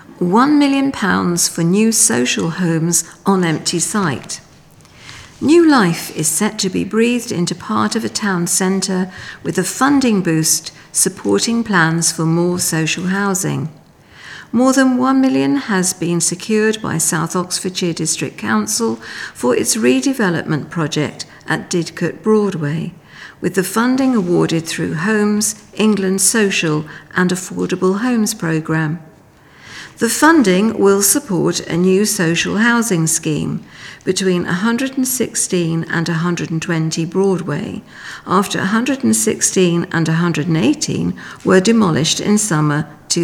£1 million for new social homes on empty site. New life is set to be breathed into part of a town centre with a funding boost supporting plans for more social housing. More than £1 million has been secured by South Oxfordshire District Council for its redevelopment project at Didcot Broadway, with the funding awarded through Homes England Social and Affordable Homes programme. The funding will support a new social housing scheme between 116 and 120 Broadway, after 116 and 118 were demolished in summer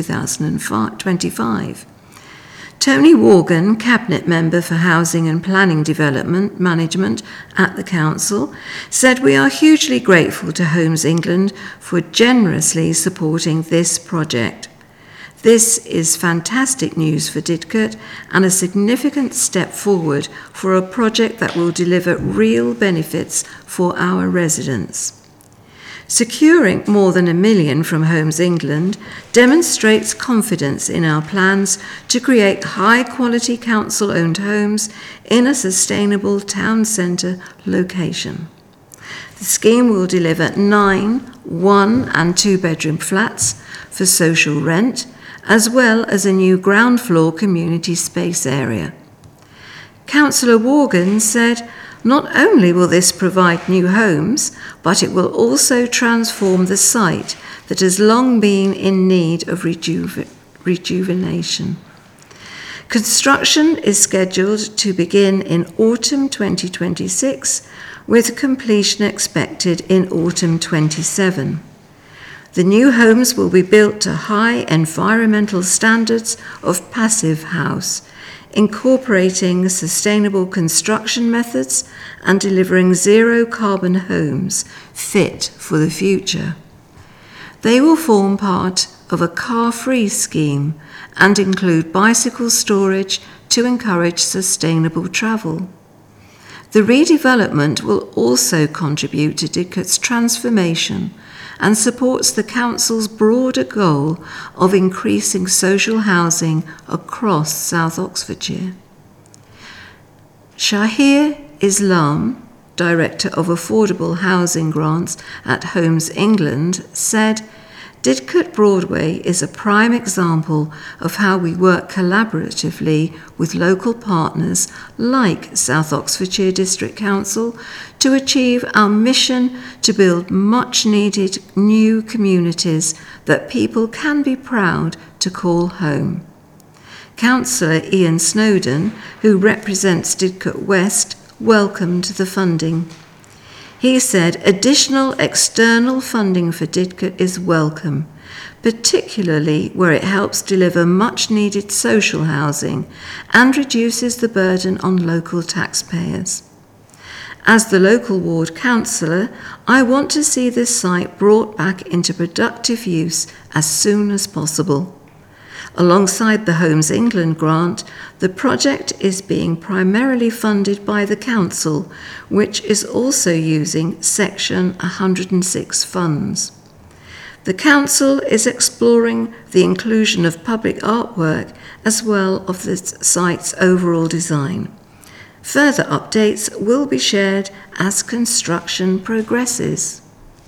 2025. Tony Worgan, Cabinet Member for Housing and Planning Development Management at the Council, said, "We are hugely grateful to Homes England for generously supporting this project. This is fantastic news for Didcot and a significant step forward for a project that will deliver real benefits for our residents." Securing more than £1 million from Homes England demonstrates confidence in our plans to create high-quality council-owned homes in a sustainable town centre location. The scheme will deliver 9 1- and 2-bedroom flats for social rent, as well as a new ground floor community space area. Councillor Worgan said, "Not only will this provide new homes, but it will also transform the site that has long been in need of rejuvenation." Construction is scheduled to begin in autumn 2026, with completion expected in autumn 27. The new homes will be built to high environmental standards of Passive House, incorporating sustainable construction methods and delivering zero-carbon homes fit for the future. They will form part of a car-free scheme and include bicycle storage to encourage sustainable travel. The redevelopment will also contribute to Didcot's transformation and supports the Council's broader goal of increasing social housing across South Oxfordshire. Shahir Islam, Director of Affordable Housing Grants at Homes England, said, "Didcot Broadway is a prime example of how we work collaboratively with local partners like South Oxfordshire District Council to achieve our mission to build much-needed new communities that people can be proud to call home." Councillor Ian Snowden, who represents Didcot West, welcomed the funding. He said, "Additional external funding for Didcot is welcome, particularly where it helps deliver much-needed social housing and reduces the burden on local taxpayers. As the local ward councillor, I want to see this site brought back into productive use as soon as possible." Alongside the Homes England grant, the project is being primarily funded by the Council, which is also using Section 106 funds. The Council is exploring the inclusion of public artwork as well as the site's overall design. Further updates will be shared as construction progresses.